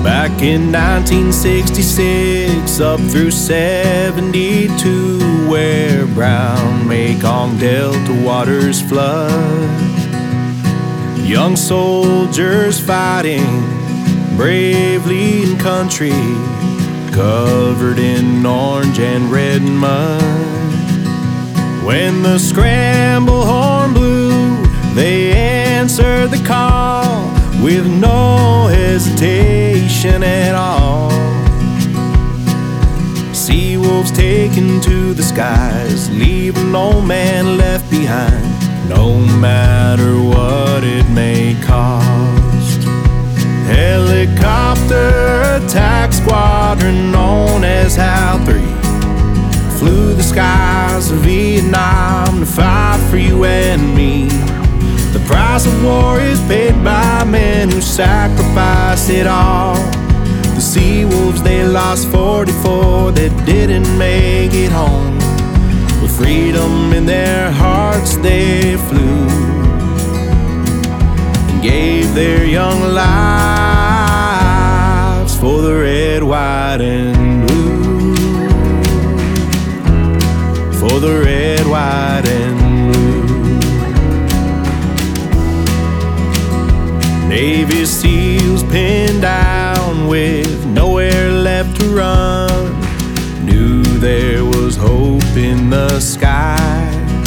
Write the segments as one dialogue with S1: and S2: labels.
S1: Back in 1966, up through 72, where brown Mekong Delta waters flood. Young soldiers fighting bravely in country covered in orange and red mud. When the scramble horn blew, they answered the call with no hesitation at all. Sea wolves taken to the skies, leaving no man left behind, no matter what it may cost. Helicopter attack squadron known as HAL 3 flew the skies of Vietnam to fight for you and me. The price of war is paid by men who sacrifice it all. The sea wolves, they lost 44 that didn't make it home. With freedom in their hearts they flew and gave their young lives for the red, white, and blue. For the red, white, and Navy SEALs pinned down with nowhere left to run knew there was hope in the sky.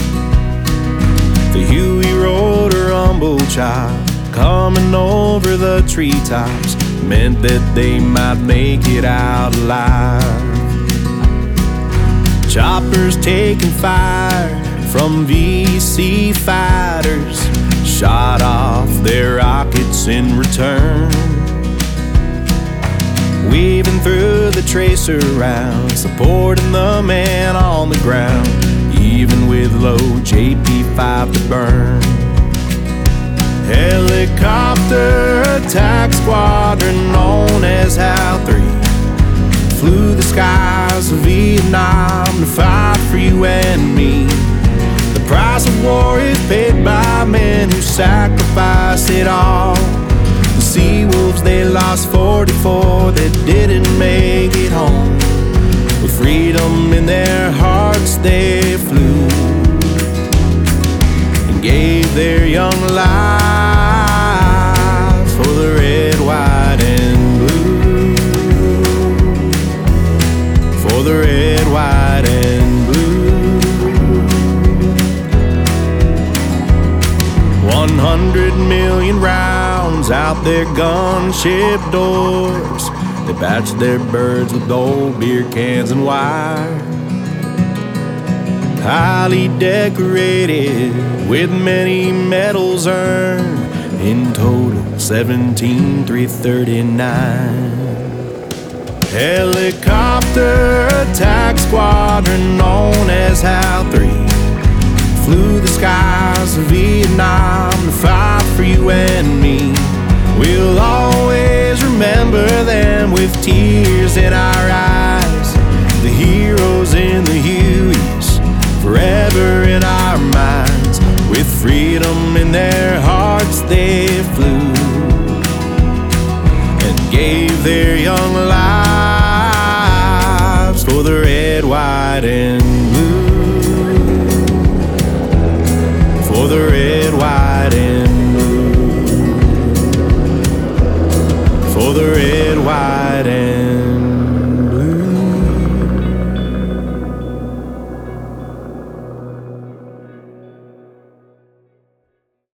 S1: The Huey rode a rumble chop coming over the treetops meant that they might make it out alive. Choppers taking fire from VC fighters shot off their rockets in return, weaving through the tracer rounds, supporting the man on the ground, even with low JP5 to burn. Helicopter attack squadron known as HAL 3 flew the skies of Vietnam to fight for you and me. The price of war is paid by men who sacrifice it all. The sea wolves, they lost 44 that didn't make it home. With freedom in their hearts they flew and gave their young lives for the red, white, and blue. For the red, white, and blue. 100 million rounds out their gunship doors. They patched their birds with old beer cans and wire. Highly decorated with many medals earned, in total 17,339. Helicopter attack squadron known as HAL 3 flew the skies of Vietnam to fight for you and me. We'll always remember them with tears in our eyes. The heroes in the Hueys, forever in our minds. With freedom in their hearts they flew and gave their young lives for the red, white, and blue. For the red, white, and blue. For the red